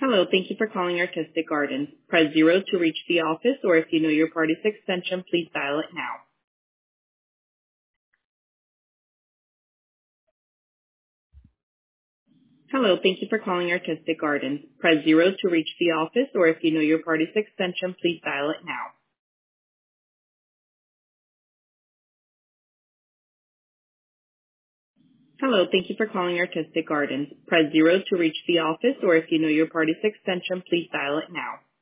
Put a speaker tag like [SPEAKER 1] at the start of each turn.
[SPEAKER 1] Hello, thank you for calling Artistic Gardens. Press 0 to reach the office, or if you know your party's extension, please dial it now. Hello, thank you for calling Artistic Gardens. Press 0 to reach the office, or if you know your party's extension, please dial it now. Hello, thank you for calling Artistic Gardens. Press 0 to reach the office, or if you know your party's extension, please dial it now.